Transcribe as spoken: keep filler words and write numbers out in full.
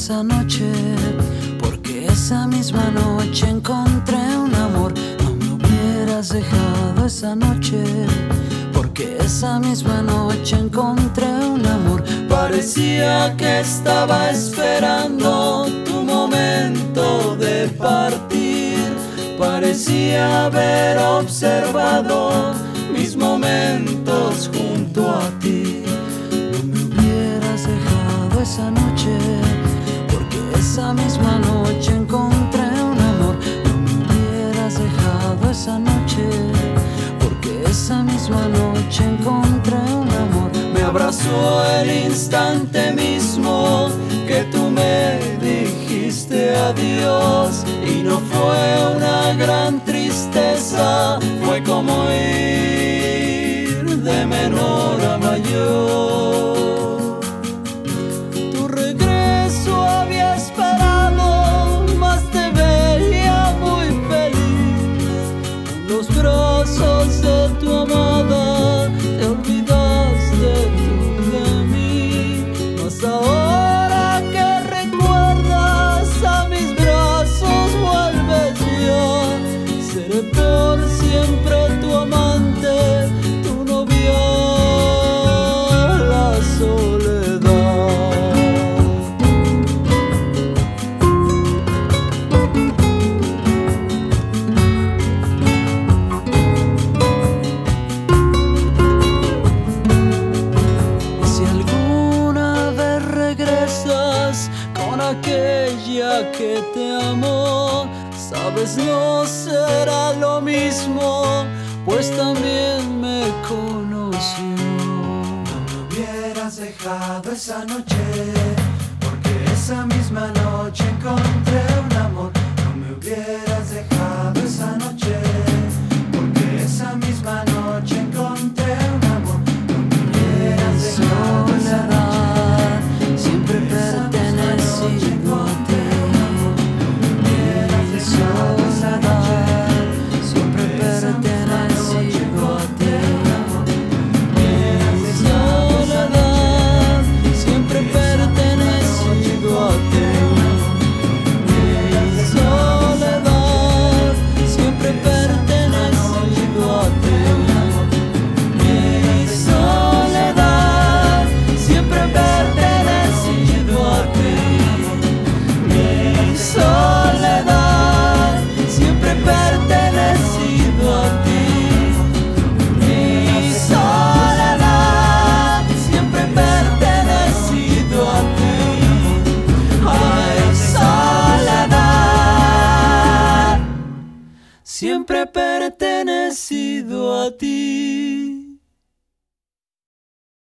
esa noche, porque esa misma noche encontré un amor. No me hubieras dejado esa noche, porque esa misma noche encontré un amor. Parecía que estaba esperando tu momento de partir, parecía haber observado mis momentos junto a ti. No me hubieras dejado esa noche, porque esa misma noche encontré un amor. No me hubieras dejado esa noche, porque esa misma noche encontré un amor. Me abrazó el instante mismo que tú me dijiste adiós, y no fue una gran tristeza, fue como ir de menor a mayor. Tu regreso había esperado, mas te veía muy feliz. En los brazos de tu amada te olvidaste tú de mí. Mas ahora que recuerdas a mis brazos vuelves ya. Seré por siempre tu amante, tu novia, la soledad. Si alguna vez regresas con aquella que te amó, sabes, no será lo mismo, pues también me conoció. No me hubieras dejado esa noche, porque esa misma noche encontré un amor. No me hubieras dejado esa noche, porque esa misma noche encontré un amor. No me hubieras dejado esa noche, siempre pertenecido a ti. Siempre pertenecido a ti. Mi soledad, siempre pertenecido a ti. Mi soledad, siempre pertenecido a ti. Mi soledad, siempre pertenecido a ti. Mi soledad, siempre pertenecido a ti. Mi soledad, siempre pertenecido a ti. Ay, soledad, siempre pertenecido a ti.